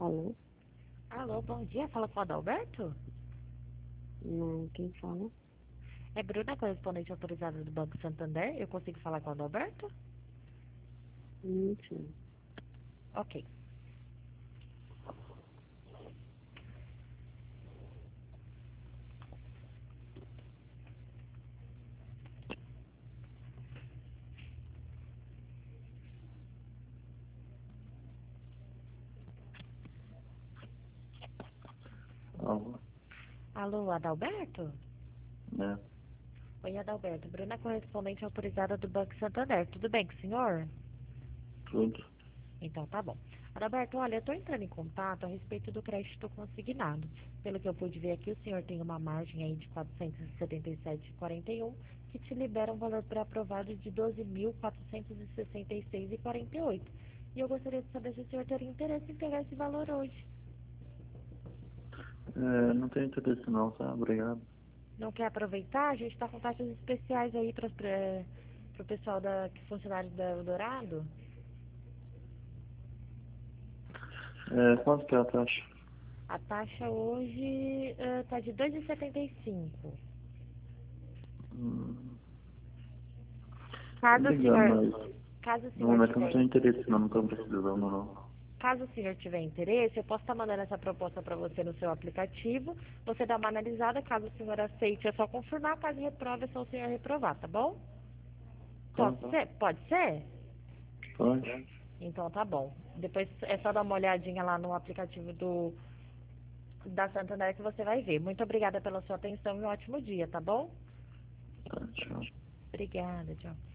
Alô? Alô, bom dia. Fala com o Adalberto? Não, quem fala? É Bruna, correspondente autorizada do Banco Santander. Eu consigo falar com o Adalberto? Sim. Ok. Alô, Alô, Adalberto? né? Oi, Adalberto. Bruna, correspondente autorizada do Banco Santander. Tudo bem com o senhor? Tudo. Então tá bom. Adalberto, olha, eu tô entrando em contato a respeito do crédito consignado. Pelo que eu pude ver aqui, o senhor tem uma margem aí de 477,41, que te libera um valor pré-aprovado de 12.466,48. E eu gostaria de saber se o senhor teria interesse em pegar esse valor hoje. Não tenho interesse não, tá? Obrigado. Não quer aproveitar? A gente está com taxas especiais aí para o pessoal funcionários da Eldorado. Quanto que é a taxa? A taxa hoje está de 2,75. Hum, Caso o Obrigado, senhor, mas caso o no senhor momento eu não tiver, tenho interesse não estou precisando não. caso o senhor tiver interesse, eu posso estar mandando essa proposta para você no seu aplicativo. Você dá uma analisada, caso o senhor aceite, é só confirmar, caso reprove, é só o senhor reprovar, tá bom? Tá? Pode ser? Pode ser? Pode? Então tá bom. Depois é só dar uma olhadinha lá no aplicativo da Santander que você vai ver. Muito obrigada pela sua atenção e um ótimo dia, tá bom? Tá, tchau. Obrigada, tchau.